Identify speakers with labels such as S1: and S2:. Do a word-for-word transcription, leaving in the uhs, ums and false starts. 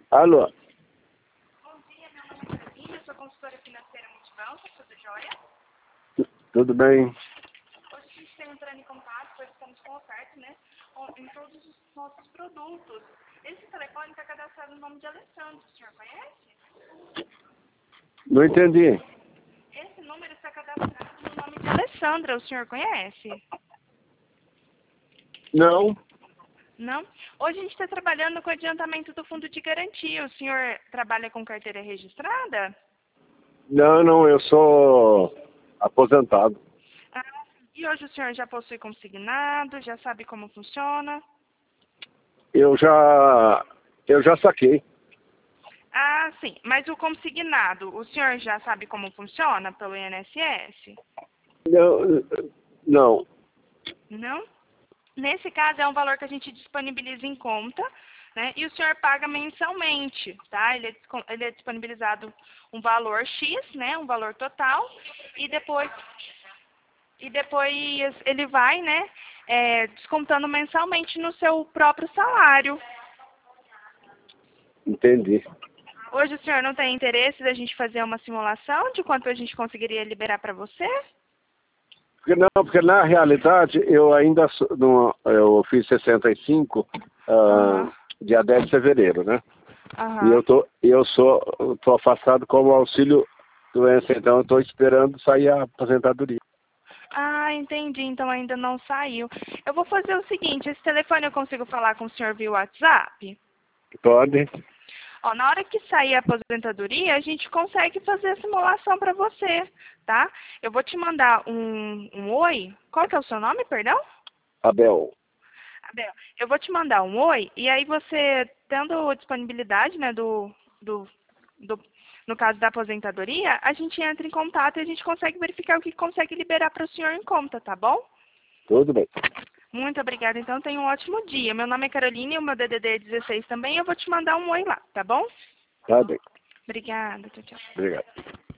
S1: Alô?
S2: Bom dia, meu nome é Carolina, eu sou consultora financeira Multibanco, tudo jóia?
S1: Tudo bem?
S2: Hoje a gente está entrando em contato, pois estamos com oferta, né, em todos os nossos produtos. Esse telefone está cadastrado no nome de Alessandro, o senhor conhece?
S1: Não entendi.
S2: Esse número está cadastrado no nome de Alessandra, o senhor conhece?
S1: Não,
S2: Não? Hoje a gente está trabalhando com o adiantamento do fundo de garantia. O senhor trabalha com carteira registrada?
S1: não, não, eu sou aposentado.
S2: Ah, e hoje o senhor já possui consignado, já sabe como funciona?
S1: Eu já, eu já saquei.
S2: Ah, sim. Mas o consignado, o senhor já sabe como funciona pelo I N S S?
S1: Não, não,
S2: Não? Nesse caso, é um valor que a gente disponibiliza em conta, né? E o senhor paga mensalmente, tá? Ele é, disco- ele é disponibilizado um valor X, né? Um valor total. E depois, e depois ele vai, né? é, descontando mensalmente no seu próprio salário.
S1: entendi.
S2: Hoje o senhor não tem interesse da gente fazer uma simulação de quanto a gente conseguiria liberar para você?
S1: Porque não, porque na realidade eu ainda sou, no, eu fiz sessenta e cinco ah,
S2: Aham.
S1: dia dez de fevereiro, né? E eu
S2: Aham.
S1: tô, eu sou, eu tô afastado como auxílio doença, então eu estou esperando sair a aposentadoria.
S2: Ah, entendi. Então ainda não saiu. Eu vou fazer o seguinte, esse telefone eu consigo falar com o senhor via WhatsApp?
S1: Pode?
S2: Ó, na hora que sair a aposentadoria, a gente consegue fazer a simulação para você, tá? Eu vou te mandar um, um oi. Qual que é o seu nome, perdão?
S1: Abel.
S2: Abel, eu vou te mandar um oi e aí você, tendo disponibilidade, né, do, do, do, no caso da aposentadoria, a gente entra em contato e a gente consegue verificar o que consegue liberar para o senhor em conta, tá bom?
S1: Tudo bem.
S2: Muito obrigada, então tenha um ótimo dia. Meu nome é Carolina e o meu D D D é dezesseis também. Eu vou te mandar um oi lá, tá bom?
S1: Tá bem.
S2: Obrigada, tchau, tchau.
S1: Obrigado.